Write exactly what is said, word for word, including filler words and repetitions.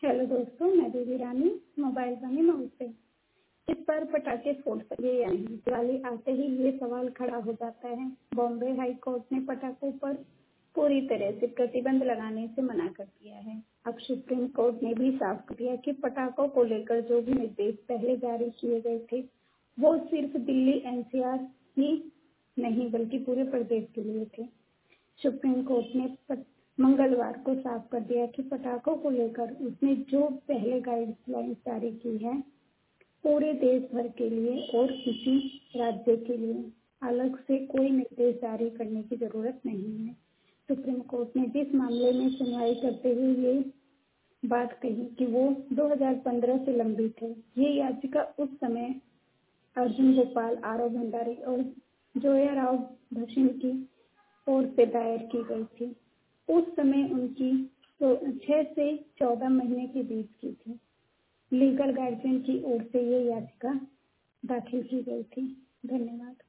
Hello दोस्तों, मैं देवी रानी mobile बनी मऊ से। इस बार पटाखे फोड़ सके या नहीं, दिवाली आते ही ये सवाल खड़ा हो जाता है। बॉम्बे हाई कोर्ट ने पटाखों पर पूरी तरह से प्रतिबंध लगाने से मना कर दिया है। अब सुप्रीम कोर्ट ने भी साफ कर दिया कि पटाखों को लेकर जो भी निर्देश पहले जारी किए गए थे वो सिर्फ दिल्ली एनसीआर ही नहीं बल्कि पूरे प्रदेश के लिए थे। सुप्रीम कोर्ट ने पट- मंगलवार को साफ कर दिया कि पटाखों को लेकर उसने जो पहले गाइडलाइंस जारी की है पूरे देश भर के लिए और किसी राज्य के लिए अलग से कोई निर्देश जारी करने की जरूरत नहीं है। सुप्रीम कोर्ट ने जिस मामले में सुनवाई करते हुए ये बात कही कि वो दो हज़ार पंद्रह से लंबित है। ये याचिका उस समय अर्जुन गोपाल, आरव भंडारी और जोया राव भसीन की ओर से दायर की गई थी। उस समय उनकी तो छह से चौदह महीने के बीच की थी। लीगल गार्जियन की ओर से ये याचिका दाखिल की गई थी। धन्यवाद।